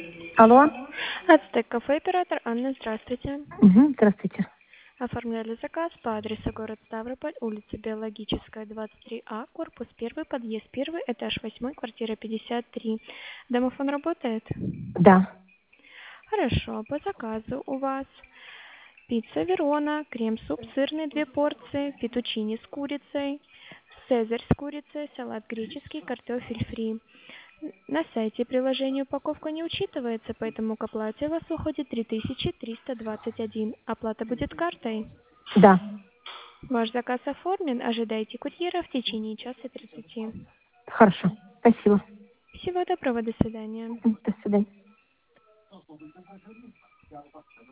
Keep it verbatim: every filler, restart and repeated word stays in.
Алло. Ацтек кафе, оператор Анна, здравствуйте. Угу, здравствуйте. Оформляли заказ по адресу город Ставрополь, улица Биологическая, двадцать три А, корпус один, подъезд один, этаж восемь, квартира пятьдесят три. Домофон работает? Да. Хорошо, по заказу у вас пицца Верона, крем-суп сырный две порции, фетучини с курицей, цезарь с курицей, салат греческий, картофель фри. На сайте приложения упаковка не учитывается, поэтому к оплате у вас уходит три тысячи триста двадцать один. Оплата будет картой. Да. Ваш заказ оформлен. Ожидайте курьера в течение часа тридцати. Хорошо. Спасибо. Всего доброго, до свидания. М, До свидания.